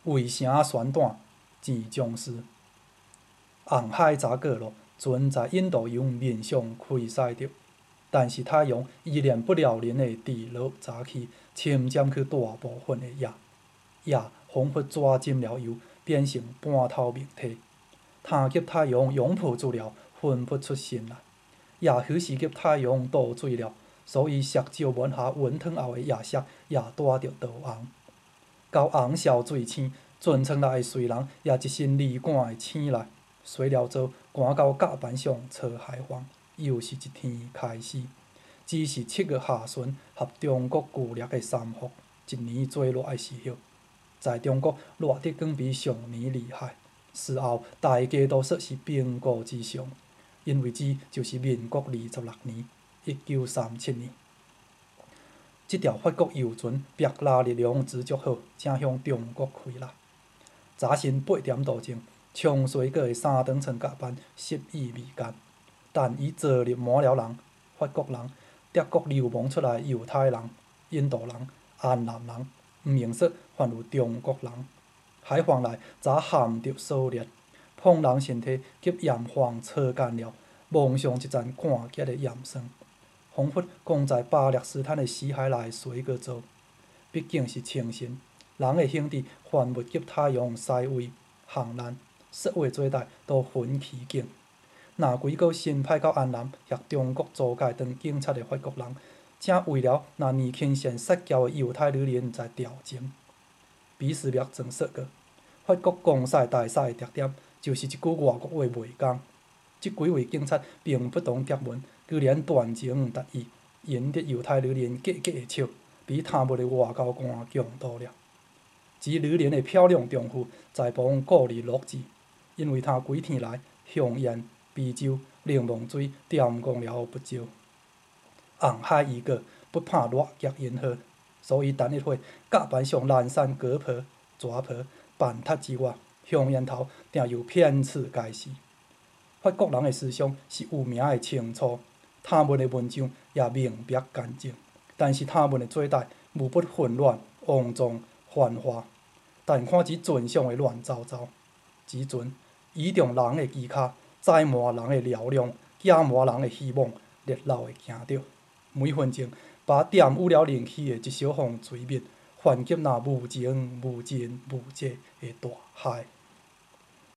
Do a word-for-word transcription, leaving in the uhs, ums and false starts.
围城宣断钱将士。红海查过路，船在印度洋面上开驶着，但是太阳依然不了然地伫落早起，侵占去大部分的夜。夜仿佛抓进了油，变成半透明体。太极太阳拥抱住了，分不出神来。夜虚是给太阳倒水了，所以石礁门下温烫后的夜色也带着桃红。高红烧水青，船舱内的睡人也一身离赶的醒来，洗了澡，赶到甲板上找海防。又是一天开始。只是七月下旬合中国旧历的三伏，一年最热的时候。在中国，热得更比上年厉害。事后，大家都说是冰谷之上，因为这就是民国二十六年（一九三七年）。这条法国游船白拉力量持足好，正向中国开来。早晨八点多钟，冲水过的三长寸甲板湿意未干，但伊坐入满了人：法国人、德国流亡出来犹太人、印度人、越南人，毋认识还有中国人。海防内早含着暑热，碰人身体及盐黄擦干了，蒙上一层寒结的盐霜，仿佛讲在巴勒斯坦的死海内洗过澡。毕竟是清晨，人的兄弟还未及太阳西位烘烂，说话做代都分起境。若几个新派到越南协中国租界当警察的法国人，正为了那年轻线撒娇的犹太女人在调情。彼时略曾说过，法国公使大使的特点就是一句外国话袂讲。这几位警察并不懂德文，居然断情达意，引得犹太女人结结的笑，比他们的外交官强多了。这女人的漂亮丈夫在旁鼓励录制，因为他几天来香烟、啤酒、柠檬水点光了不少。红海伊个不怕热亦因好，所以等一会甲板上懒散割婆、蛇婆、板塔之外，香烟头定有骗次该死。法国人的思想是有名的清楚，他们的文章也明白干净，但是他们的做代无不混乱、肮脏、繁华。但看这船上的乱糟糟，这船倚重人的躯壳，载满人的嘹亮，寄满人的希望，热闹的行着。每分钟把玷污了人气的一小方水面，还给那无情、无尽、无际的大海。